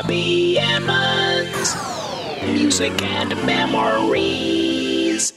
Bobby Emmons. Music and memories.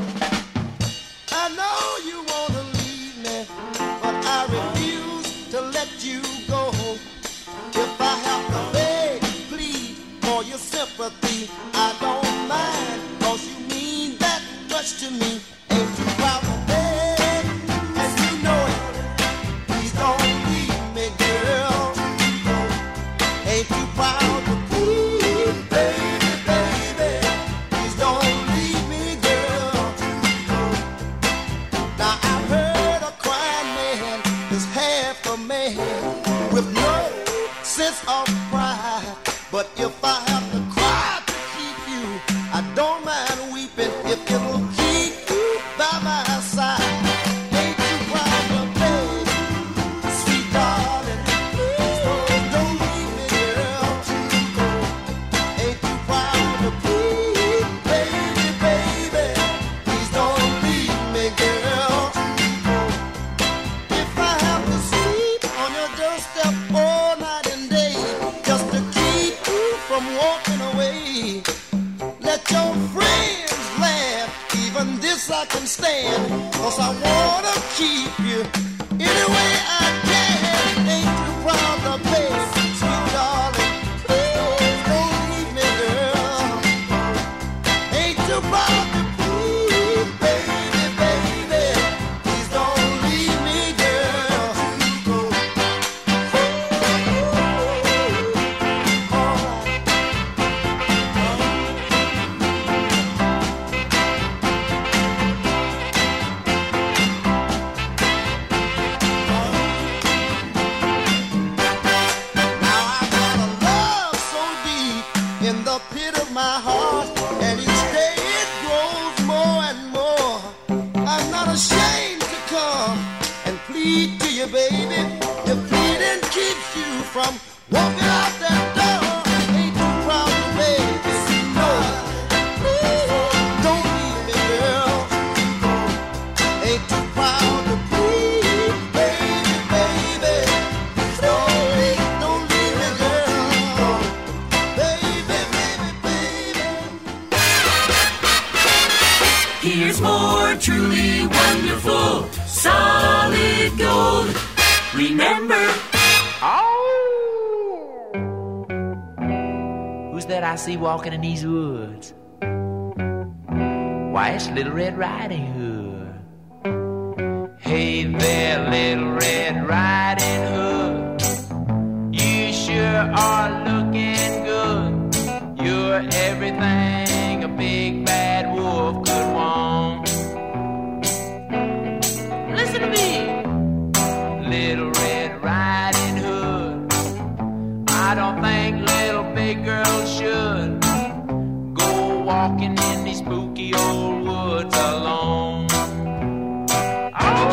I know you want to leave me, but I refuse to let you go. If I have to beg, plead for your sympathy, I don't mind, 'cause you mean that much to me. Ain't you proud to beg, and you know it. Please don't leave me, girl. Ain't you proud to plead, baby, baby? Please don't leave me, girl. Now I've heard a crying man is half a man with no sense of pride. But if I have to cry to keep you, I don't mind weeping if it'll keep you by my side. Ain't you proud to beg, sweet darling? Please don't leave me, girl. Ain't you proud to plead, baby, baby? Please don't leave me, girl. If I have to sleep on your doorstep all night and day just to keep you from walking away, let your friends laugh, even this I can stand, 'cause I wanna keep you any way I can. Ain't you proud to beg, sweet darling? Please don't leave me, girl. Ain't you proud to plead, baby, baby? Please don't leave me, girl. Now I've got a love so deep in the pit of my heart, and each day it grows more and more. I'm not ashamed to come and plead to you, baby. Your pleading keeps you from walking out that door. Ain't you proud to beg? No, please don't leave me, girl. Ain't you proud to plead, baby, baby? Don't leave me, girl. Baby, baby, baby. Here's more truly wonderful, solid gold. Remember, Who's that I see walking in these woods? Why, it's Little Red Riding Hood. Hey there, Little Red Riding Hood. You sure are looking good. You're everything a big bad wolf could want. Listen to me, Little Red Riding Hood. I don't think little big girls should go walking in these spooky old woods alone. Oh,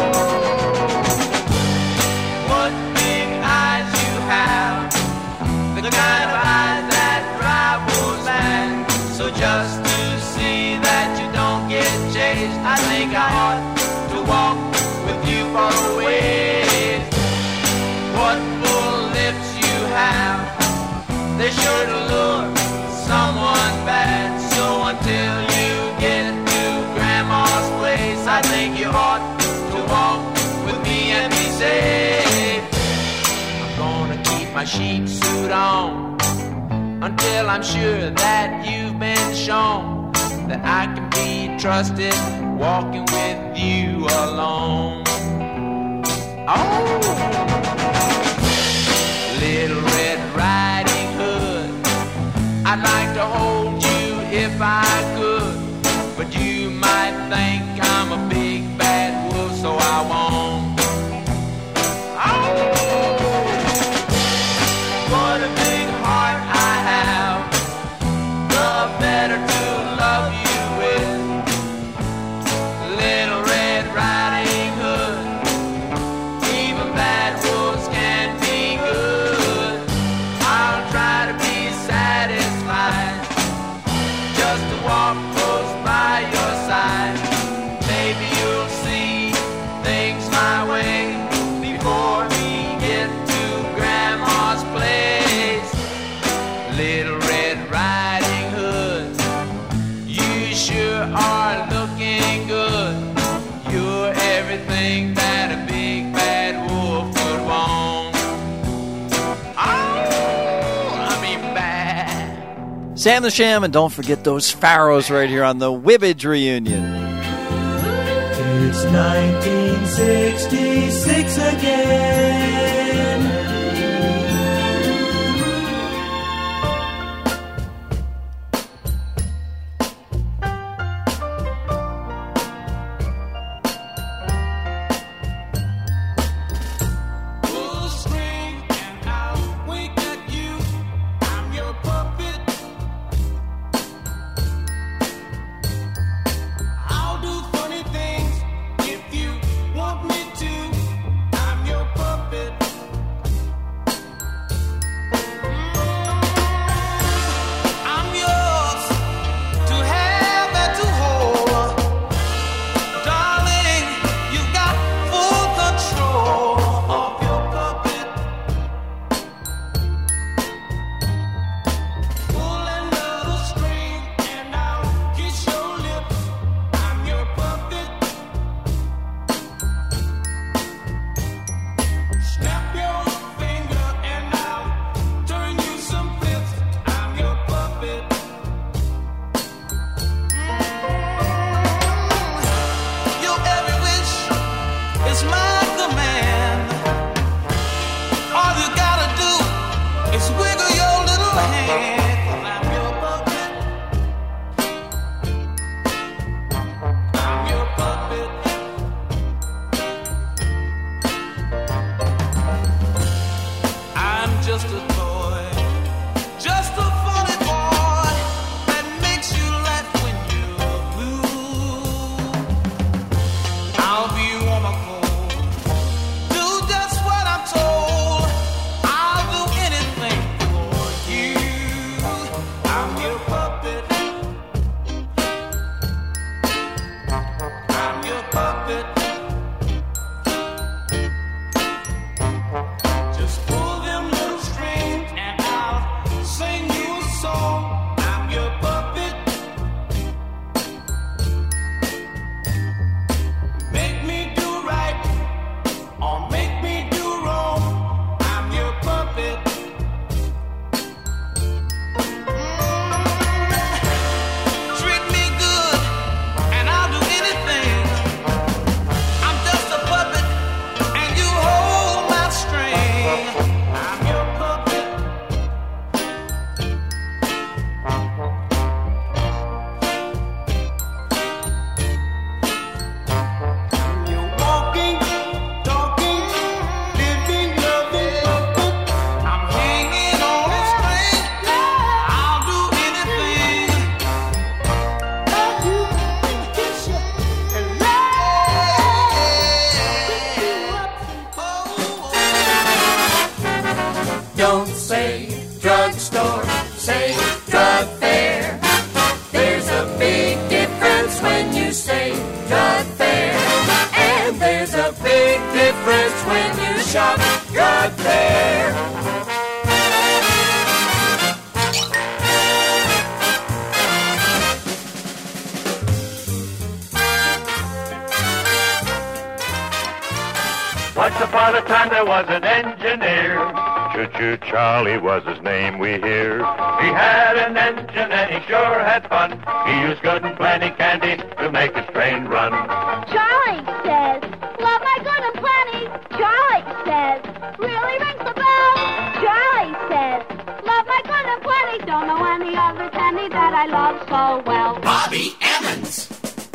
what big eyes you have, the kind of eyes that drive wolves mad. So just to see that you don't get chased, I think I ought to walk with you for a ways. What full lips you have, they sure to lure someone bad. So until you get to Grandma's place, I think you ought to walk with me and be safe. I'm gonna keep my sheep suit on until I'm sure that you've been shown that I can be trusted walking with you alone. Oh, Little Red Riding Hood, I'd like to hold you if I could, but you might think I'm a big bad wolf, so I won't. Oh, what a big heart I have, the better to love you with. Little Red Riding Hood, even bad wolves can be good. Sam the Sham, and don't forget those Pharaohs right here on the Wibbage Reunion. It's 1966 again. Once upon a time there was an engineer. Choo-choo Charlie was his name, we hear. He had an engine and he sure had fun. He used good and plenty candy to make his train run. Charlie says, love my good and plenty. Charlie says, really rings the bell. Charlie says, love my good and plenty. Don't know any other candy that I love so well. Bobby Emmons.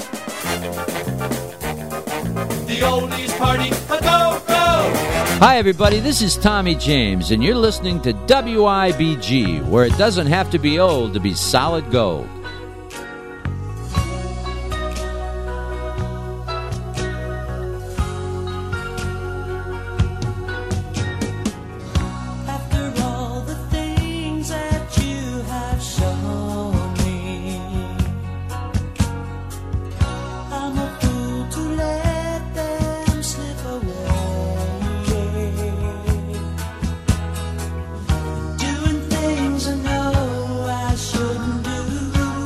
The oldies party, a go-go! Hi, everybody. This is Tommy James, and you're listening to WIBG, where it doesn't have to be old to be solid gold. Doing things I know I shouldn't do.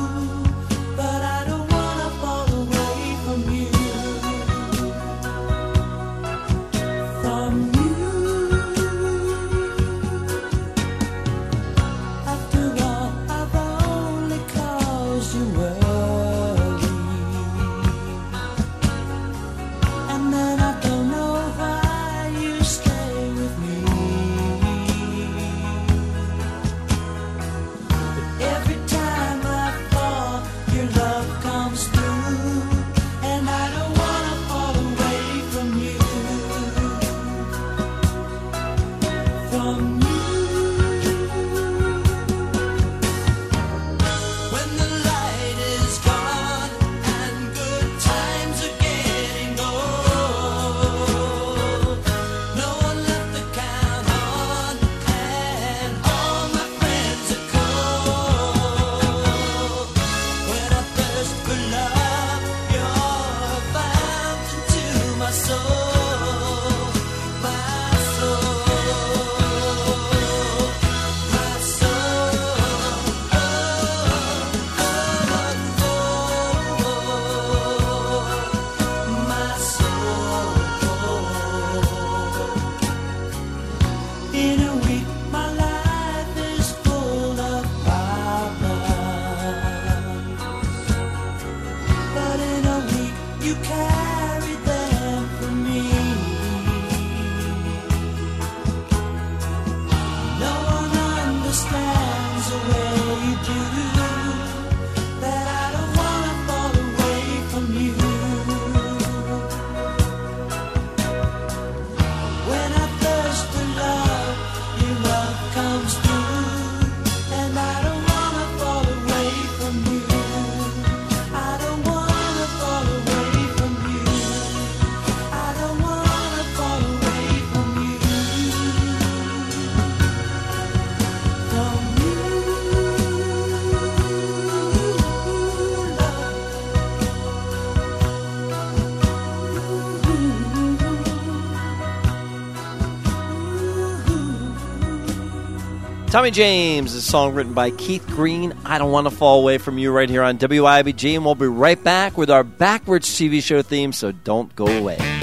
Tommy James, a song written by Keith Green. I Don't Want to Fall Away From You right here on WIBG. And we'll be right back with our Backwards TV show theme, so don't go away.